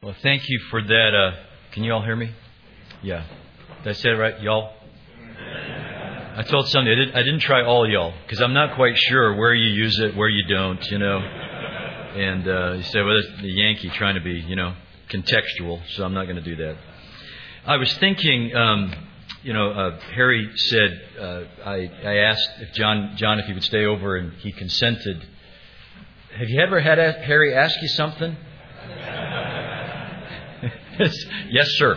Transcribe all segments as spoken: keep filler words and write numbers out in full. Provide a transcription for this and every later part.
Well, thank you for that. Uh, can you all hear me? Yeah. Did I say it right? Y'all? I told somebody, I, did, I didn't try all y'all, because I'm not quite sure where you use it, where you don't, you know. And uh, you say, well, that's the Yankee trying to be, you know, contextual, so I'm not going to do that. I was thinking, um, you know, uh, Harry said, uh, I, I asked if John, John if he would stay over, and he consented. Have you ever had Harry ask you something? Yes, sir.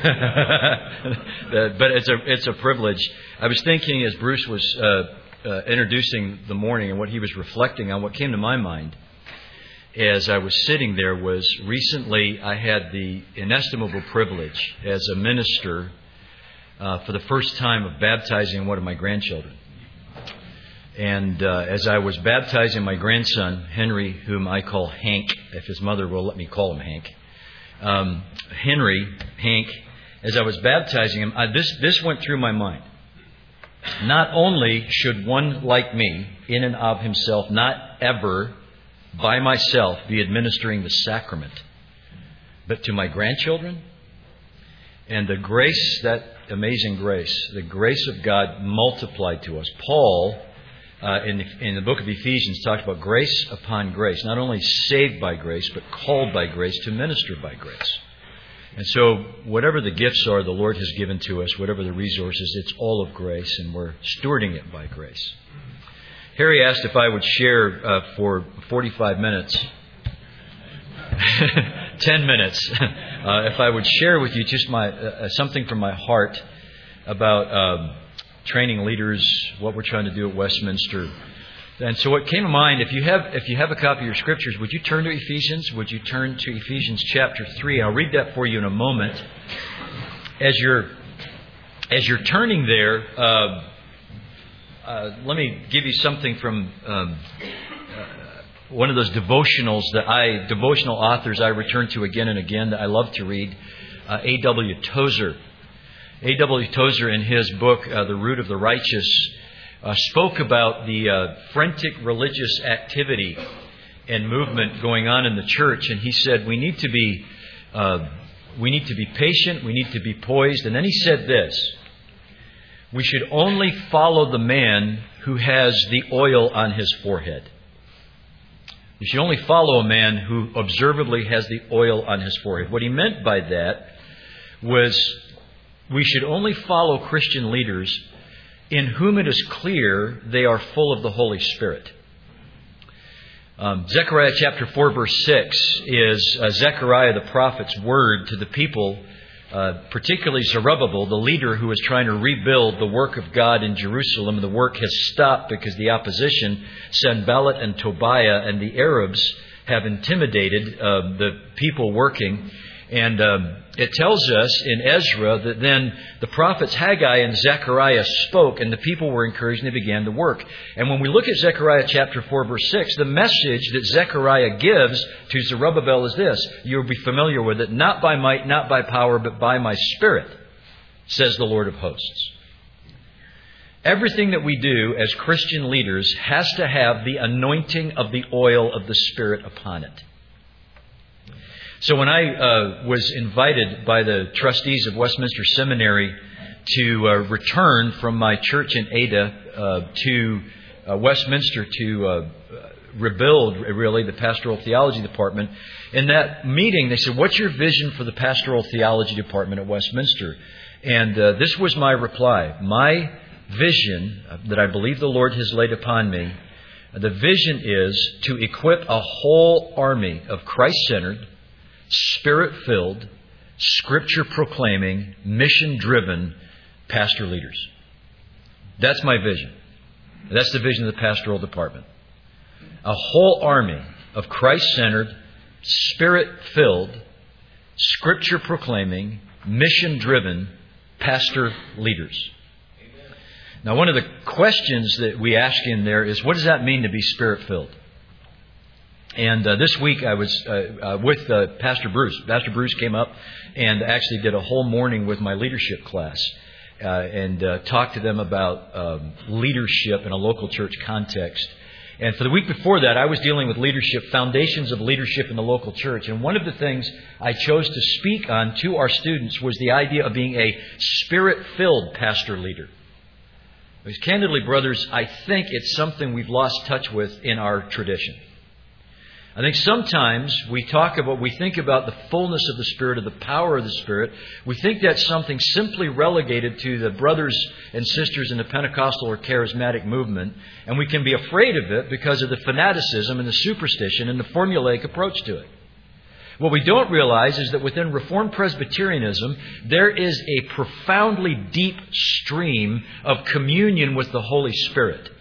But it's a it's a privilege. I was thinking as Bruce was uh, uh, introducing the morning and what he was reflecting on, what came to my mind as I was sitting there was recently I had the inestimable privilege as a minister uh, for the first time of baptizing one of my grandchildren. And uh, as I was baptizing my grandson, Henry, whom I call Hank, if his mother will let me call him Hank, Um, Henry, Hank, as I was baptizing him, I, this this went through my mind. Not only should one like me, in and of himself, not ever, by myself, be administering the sacrament, but to my grandchildren, and the grace, that amazing grace, the grace of God multiplied to us. Paul, Uh, in, the, in the book of Ephesians, talks about grace upon grace. Not only saved by grace, but called by grace to minister by grace. And so, whatever the gifts are the Lord has given to us, whatever the resources, it's all of grace, and we're stewarding it by grace. Harry asked if I would share uh, for forty-five minutes, ten minutes, uh, if I would share with you just my uh, something from my heart about Um, training leaders, what we're trying to do at Westminster. And so what came to mind, if you have if you have a copy of your scriptures, would you turn to Ephesians? Would you turn to Ephesians chapter three? I'll read that for you in a moment. As you're as you're turning there, uh, uh, let me give you something from um, uh, one of those devotionals that I devotional authors I return to again and again that I love to read. Uh, A W Tozer. A W Tozer, in his book, uh, The Root of the Righteous, uh, spoke about the uh, frantic religious activity and movement going on in the church, and he said we need to be uh, we need to be patient, we need to be poised, and then he said this: we should only follow the man who has the oil on his forehead. You should only follow a man who observably has the oil on his forehead. What he meant by that was, we should only follow Christian leaders in whom it is clear they are full of the Holy Spirit. Um, Zechariah chapter four verse six is uh, Zechariah the prophet's word to the people, uh, particularly Zerubbabel, the leader who is trying to rebuild the work of God in Jerusalem. The work has stopped because the opposition, Sanballat and Tobiah and the Arabs, have intimidated uh, the people working. And um, it tells us in Ezra that then the prophets Haggai and Zechariah spoke, and the people were encouraged and they began to work. And when we look at Zechariah chapter four verse six, the message that Zechariah gives to Zerubbabel is this: you'll be familiar with it. Not by might, not by power, but by my Spirit, says the Lord of hosts. Everything that we do as Christian leaders has to have the anointing of the oil of the Spirit upon it. So when I uh, was invited by the trustees of Westminster Seminary to uh, return from my church in Ada uh, to uh, Westminster to uh, rebuild, really, the pastoral theology department, in that meeting they said, what's your vision for the pastoral theology department at Westminster? And uh, this was my reply. My vision that I believe the Lord has laid upon me, the vision is to equip a whole army of Christ-centered, Spirit-filled, Scripture-proclaiming, mission-driven pastor leaders. That's my vision. That's the vision of the pastoral department. A whole army of Christ-centered, Spirit-filled, Scripture-proclaiming, mission-driven pastor leaders. Now, one of the questions that we ask in there is, what does that mean to be Spirit-filled? And uh, this week I was uh, uh, with uh, Pastor Bruce. Pastor Bruce came up and actually did a whole morning with my leadership class uh, and uh, talked to them about um, leadership in a local church context. And for the week before that, I was dealing with leadership, foundations of leadership in the local church. And one of the things I chose to speak on to our students was the idea of being a Spirit-filled pastor leader. Because candidly, brothers, I think it's something we've lost touch with in our tradition. I think sometimes we talk about, we think about the fullness of the Spirit, or the power of the Spirit. We think that's something simply relegated to the brothers and sisters in the Pentecostal or charismatic movement. And we can be afraid of it because of the fanaticism and the superstition and the formulaic approach to it. What we don't realize is that within Reformed Presbyterianism, there is a profoundly deep stream of communion with the Holy Spirit.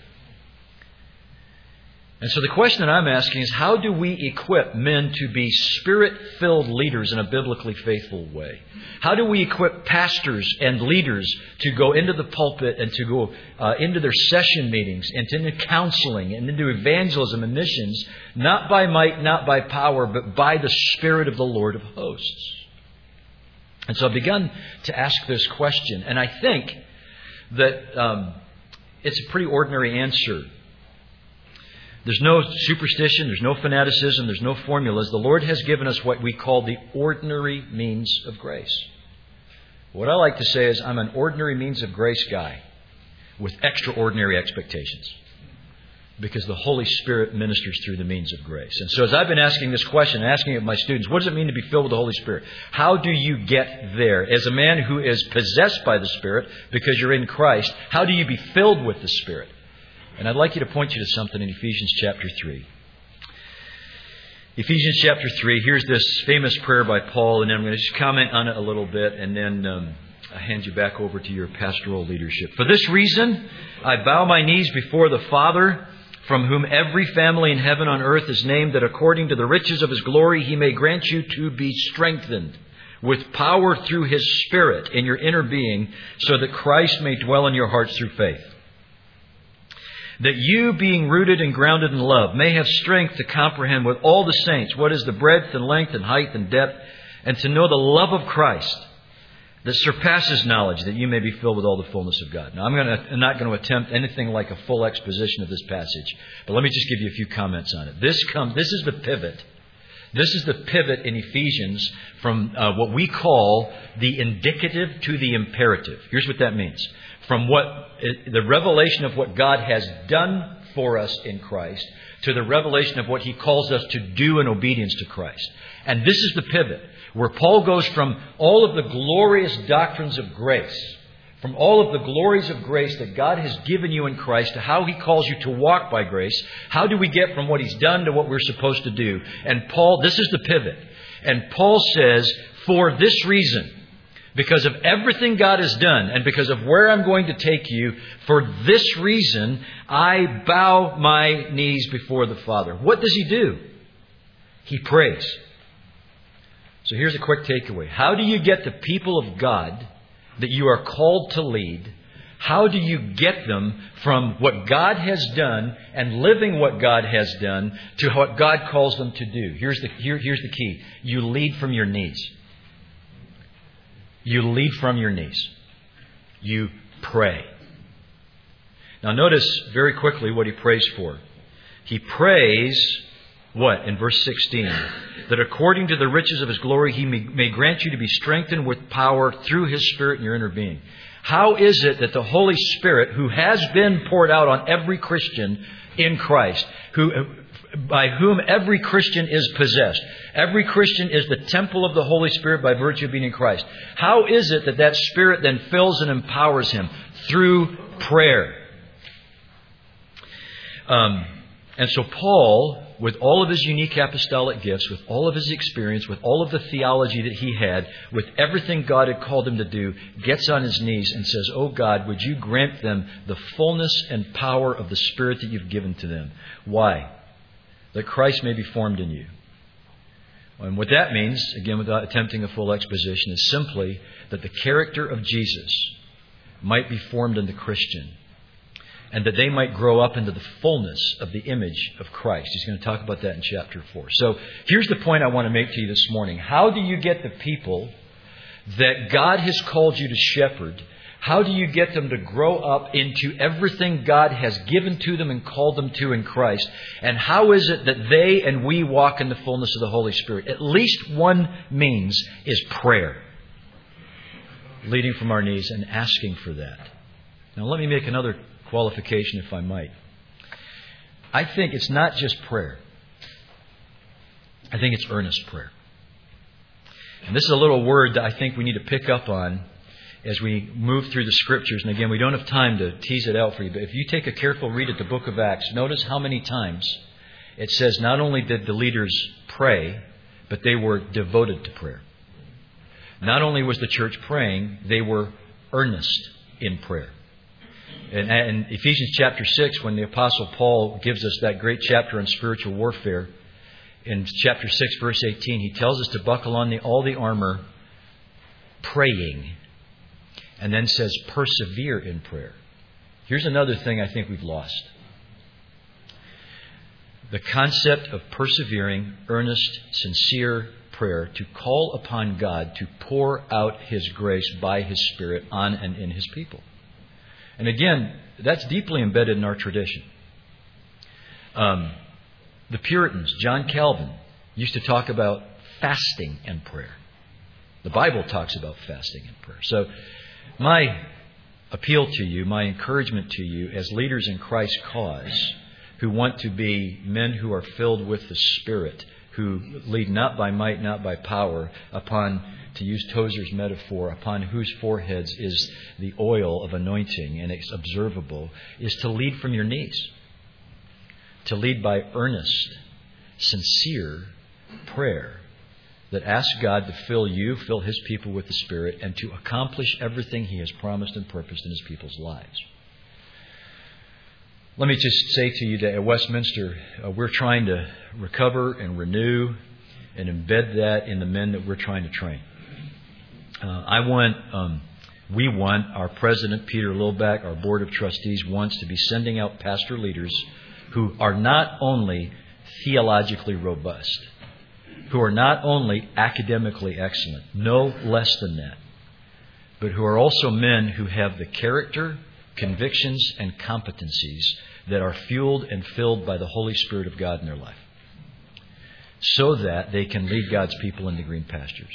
And so the question that I'm asking is, how do we equip men to be Spirit-filled leaders in a biblically faithful way? How do we equip pastors and leaders to go into the pulpit and to go uh, into their session meetings and into counseling and into evangelism and missions, not by might, not by power, but by the Spirit of the Lord of hosts? And so I've begun to ask this question, and I think that um, it's a pretty ordinary answer. There's no superstition, there's no fanaticism, there's no formulas. The Lord has given us what we call the ordinary means of grace. What I like to say is, I'm an ordinary means of grace guy with extraordinary expectations, because the Holy Spirit ministers through the means of grace. And so as I've been asking this question, asking it of my students, what does it mean to be filled with the Holy Spirit? How do you get there? As a man who is possessed by the Spirit because you're in Christ, how do you be filled with the Spirit? And I'd like you to point you to something in Ephesians chapter three. Ephesians chapter three, here's this famous prayer by Paul, and then I'm going to just comment on it a little bit, and then um, I hand you back over to your pastoral leadership. For this reason, I bow my knees before the Father, from whom every family in heaven and on earth is named, that according to the riches of His glory He may grant you to be strengthened with power through His Spirit in your inner being, so that Christ may dwell in your hearts through faith. That you, being rooted and grounded in love, may have strength to comprehend with all the saints what is the breadth and length and height and depth, and to know the love of Christ that surpasses knowledge, that you may be filled with all the fullness of God. Now, I'm, gonna, I'm not going to attempt anything like a full exposition of this passage, but let me just give you a few comments on it. This comes. This is the pivot. This is the pivot in Ephesians from uh, what we call the indicative to the imperative. Here's what that means. From what the revelation of what God has done for us in Christ to the revelation of what He calls us to do in obedience to Christ. And this is the pivot where Paul goes from all of the glorious doctrines of grace, from all of the glories of grace that God has given you in Christ, to how He calls you to walk by grace. How do we get from what He's done to what we're supposed to do? And Paul, this is the pivot. And Paul says, for this reason, because of everything God has done and because of where I'm going to take you, for this reason, I bow my knees before the Father. What does He do? He prays. So here's a quick takeaway. How do you get the people of God that you are called to lead? How do you get them from what God has done and living what God has done to what God calls them to do? Here's the, here, here's the key. You lead from your knees. You lead from your knees. You pray. Now notice very quickly what he prays for. He prays, what? In verse sixteen. That according to the riches of His glory, He may, may grant you to be strengthened with power through His Spirit in your inner being. How is it that the Holy Spirit, who has been poured out on every Christian in Christ, who by whom every Christian is possessed. Every Christian is the temple of the Holy Spirit by virtue of being in Christ. How is it that that Spirit then fills and empowers him? Through prayer. Um, and so Paul, with all of his unique apostolic gifts, with all of his experience, with all of the theology that he had, with everything God had called him to do, gets on his knees and says, "Oh God, would you grant them the fullness and power of the Spirit that you've given to them?" Why? That Christ may be formed in you. And what that means, again, without attempting a full exposition, is simply that the character of Jesus might be formed in the Christian, and that they might grow up into the fullness of the image of Christ. He's going to talk about that in chapter four. So here's the point I want to make to you this morning. How do you get the people that God has called you to shepherd? How do you get them to grow up into everything God has given to them and called them to in Christ? And how is it that they and we walk in the fullness of the Holy Spirit? At least one means is prayer. Leading from our knees and asking for that. Now let me make another qualification, if I might. I think it's not just prayer. I think it's earnest prayer. And this is a little word that I think we need to pick up on as we move through the Scriptures. And again, we don't have time to tease it out for you, but if you take a careful read at the book of Acts, notice how many times it says not only did the leaders pray, but they were devoted to prayer. Not only was the church praying, they were earnest in prayer. And in Ephesians chapter six, when the Apostle Paul gives us that great chapter on spiritual warfare, in chapter six, verse eighteen, he tells us to buckle on the, all the armor, praying, and then says persevere in prayer. Here's another thing I think we've lost. The concept of persevering, earnest, sincere prayer to call upon God to pour out His grace by His Spirit on and in His people. And again, that's deeply embedded in our tradition. Um, the Puritans, John Calvin, used to talk about fasting and prayer. The Bible talks about fasting and prayer. So my appeal to you, my encouragement to you as leaders in Christ's cause who want to be men who are filled with the Spirit, who lead not by might, not by power, upon, to use Tozer's metaphor, upon whose foreheads is the oil of anointing and it's observable, is to lead from your knees. To lead by earnest, sincere prayer that asks God to fill you, fill His people with the Spirit, and to accomplish everything He has promised and purposed in His people's lives. Let me just say to you that at Westminster, uh, we're trying to recover and renew and embed that in the men that we're trying to train. Uh, I want, um, we want, our president, Peter Lillback, our board of trustees, wants to be sending out pastor leaders who are not only theologically robust, who are not only academically excellent, no less than that, but who are also men who have the character, convictions, and competencies that are fueled and filled by the Holy Spirit of God in their life, so that they can lead God's people into green pastures.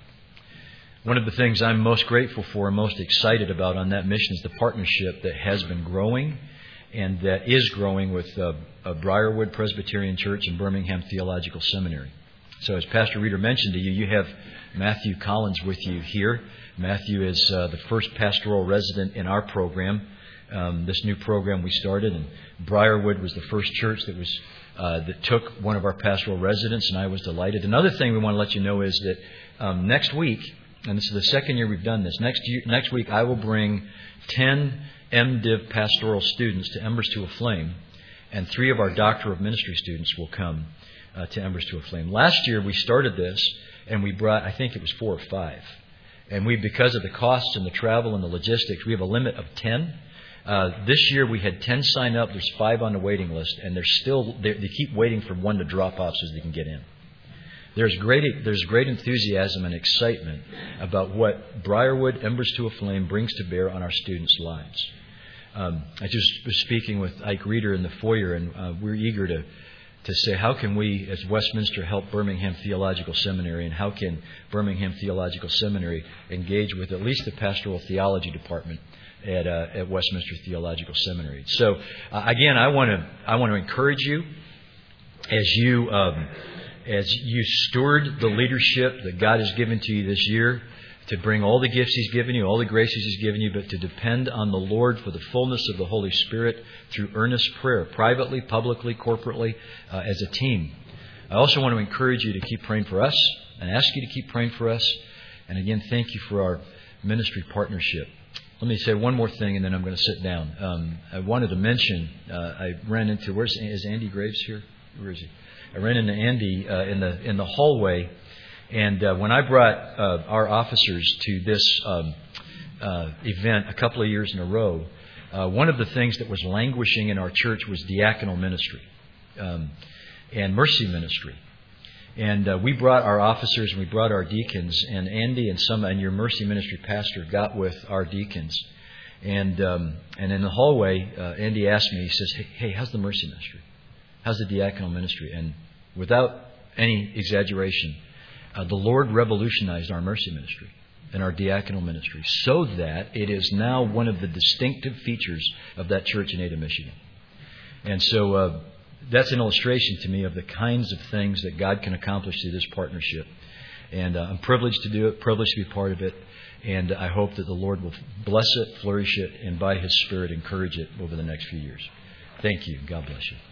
One of the things I'm most grateful for and most excited about on that mission is the partnership that has been growing and that is growing with uh, uh, Briarwood Presbyterian Church and Birmingham Theological Seminary. So as Pastor Reeder mentioned to you, you have Matthew Collins with you here. Matthew is uh, the first pastoral resident in our program, um, this new program we started. And Briarwood was the first church that was uh, that took one of our pastoral residents, and I was delighted. Another thing we want to let you know is that um, next week, and this is the second year we've done this, next year, next week I will bring ten MDiv pastoral students to Embers to a Flame, and three of our Doctor of Ministry students will come uh, to Embers to a Flame. Last year we started this, and we brought, I think it was four or five. And we, because of the costs and the travel and the logistics, we have a limit of ten. Uh, this year we had ten sign up. There's five on the waiting list, and they're still they they keep waiting for one to drop off so they can get in. There's great there's great enthusiasm and excitement about what Briarwood Embers to a Flame brings to bear on our students' lives. Um, I just was speaking with Ike Reeder in the foyer, and uh, we're eager to to say, how can we as Westminster help Birmingham Theological Seminary, and how can Birmingham Theological Seminary engage with at least the pastoral theology department at uh, at Westminster Theological Seminary. So uh, again, I want to I want to encourage you as you um, as you steward the leadership that God has given to you this year, to bring all the gifts He's given you, all the graces He's given you, but to depend on the Lord for the fullness of the Holy Spirit through earnest prayer, privately, publicly, corporately, uh, as a team. I also want to encourage you to keep praying for us and ask you to keep praying for us. And again, thank you for our ministry partnership. Let me say one more thing, and then I'm going to sit down. Um, I wanted to mention, uh, I ran into, where's is Andy Graves here? Where is he? I ran into Andy uh, in the in the hallway. And uh, when I brought uh, our officers to this um, uh, event a couple of years in a row, uh, one of the things that was languishing in our church was diaconal ministry um, and mercy ministry. And uh, we brought our officers and we brought our deacons, and Andy and some and your Mercy Ministry pastor got with our deacons. And um, and in the hallway, uh, Andy asked me, he says, hey, hey, how's the Mercy Ministry? How's the diaconal ministry? And without any exaggeration, uh, the Lord revolutionized our Mercy Ministry and our diaconal ministry so that it is now one of the distinctive features of that church in Ada, Michigan. And so uh, that's an illustration to me of the kinds of things that God can accomplish through this partnership. And uh, I'm privileged to do it, privileged to be part of it. And I hope that the Lord will bless it, flourish it, and by His Spirit encourage it over the next few years. Thank you. God bless you.